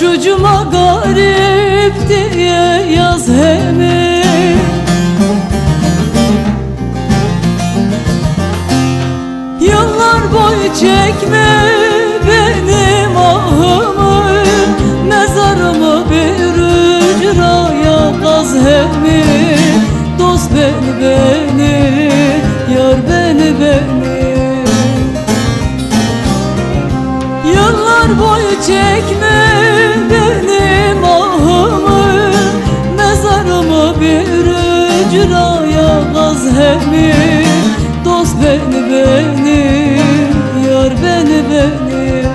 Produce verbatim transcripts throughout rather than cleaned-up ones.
Başucuma garip diye yaz hemi. Yıllar boyu çekme benim ahımı, mezarımı bir ücraya kaz hemi. Dost beni beni, yar beni beni. Yıllar boyu çekme benim ahımı, mezarımı bir ücraya kaz hemi. Dost beni beni, yar beni beni.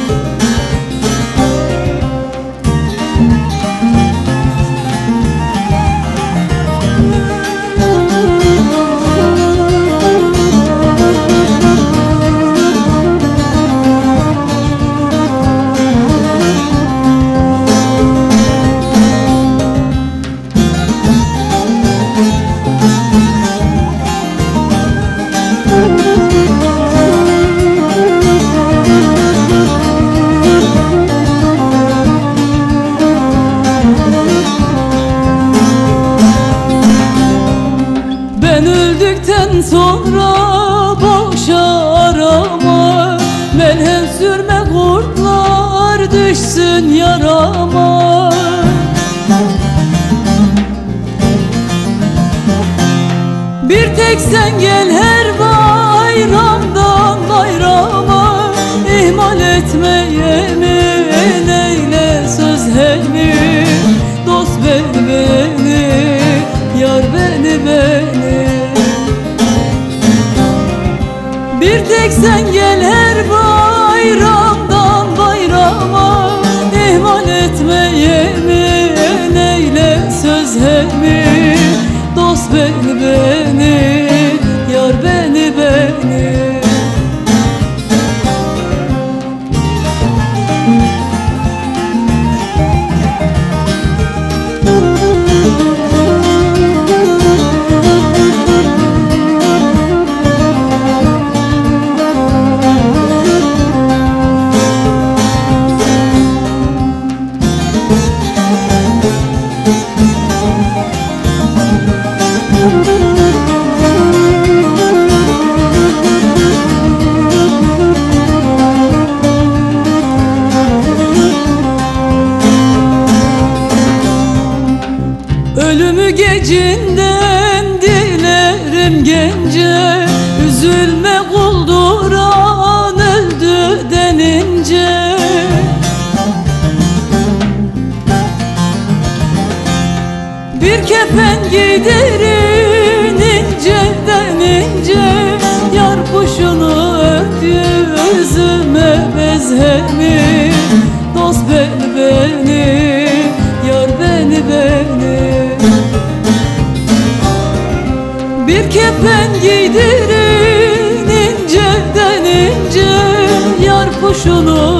Ben öldükten sonra boşa arama, melhem sürme kurtlar düşsün yarama. Bir tek sen gel her bayramdan bayrama, ihmal etme yemin eyle söz hemi. Dost beni beni, yar beni beni. Bir tek sen gel her bayramdan bayrama, ihmal etme yemin eyle söz hemi. Dost beni beni, yar beni beni. Ölümü gecinden dilerim gence, üzülme kulduran öldü denince. Bir kefen giydirin inceden ince, yar kuşunu ördü özüme bezhemi. Dost beni beni, yar beni beni. Bir kefen giydirin inceden ince, yar kuşunu